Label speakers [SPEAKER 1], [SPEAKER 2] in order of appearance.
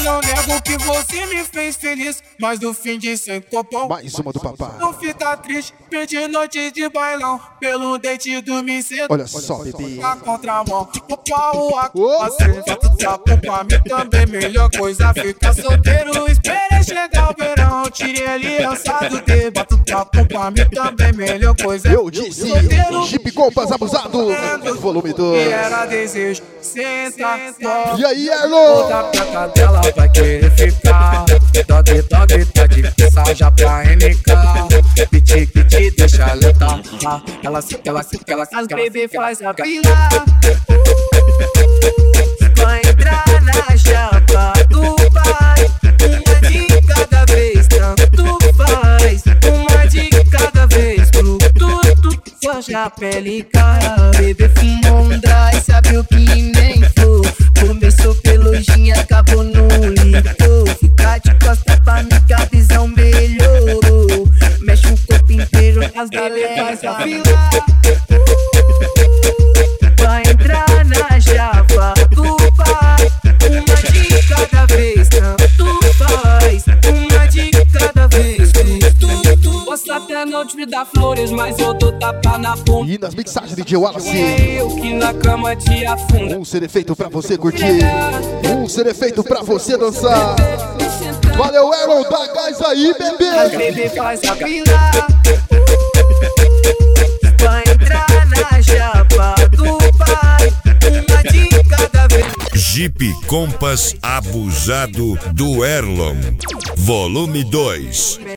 [SPEAKER 1] não nego que você me fez feliz, mas no fim de sem copão.
[SPEAKER 2] Mais uma do papai.
[SPEAKER 1] Não fica triste, perdi noite de bailão, pelo dente dormir cedo.
[SPEAKER 2] Olha só, bebê.
[SPEAKER 1] Na contramão, o pau acerta tu sapo pra mim também. Melhor coisa ficar solteiro, esperei chegar o verão. Tirei aliança do dedo, bota o papo pra mim também. Melhor coisa
[SPEAKER 2] eu disse, Jeep Compass abusado, volume 2.
[SPEAKER 1] E era desejo, senta,
[SPEAKER 2] e aí, Erlon?
[SPEAKER 1] Toda pra dela vai querer ficar. Dog, dog, tá difícil já pra MK. Piti, piti, deixa lenta. Ela se, as bebê faz a fila. Vai entrar na chapa do pai. Uma de cada vez, tanto faz. Uma de cada vez, pro tudo. Foge a pele, cara. Bebê fumou um dry, sabe o que nem for. Começou pelo gin, acabou no licor. Fica de costa pra mim que a visão melhorou. Mexe o corpo inteiro, as bebê faz a fila. Vai entrar na chapa do pai. Uma de cada vez, tanto faz. Uma de cada vez, tudo. Posso até não te dar flores, mas eu dou tapa na bunda.
[SPEAKER 2] E nas mixagens de DJ Wallace,
[SPEAKER 1] É eu que na cama te afunda.
[SPEAKER 2] um CD feito pra você curtir, um CD feito pra você dançar. Valeu, Erlon, dá gás aí,
[SPEAKER 1] A
[SPEAKER 2] bebê.
[SPEAKER 1] bebê faz a fila. Vai entrar na chapa do pai. Uma de cada vez.
[SPEAKER 3] Jeep Compass abusado do Erlon, volume 2.